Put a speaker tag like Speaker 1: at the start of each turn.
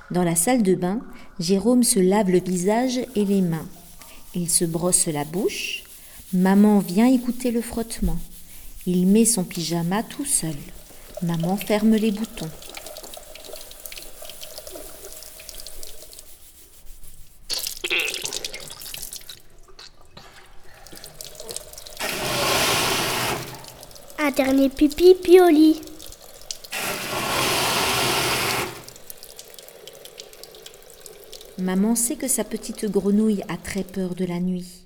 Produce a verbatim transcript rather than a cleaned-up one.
Speaker 1: Dans la salle de bain, Jérôme se lave le visage et les mains. Il se brosse la bouche. Maman vient écouter le frottement. Il met son pyjama tout seul. Maman ferme les boutons.
Speaker 2: Un dernier pipi, puis au lit.
Speaker 1: Maman sait que sa petite grenouille a très peur de la nuit.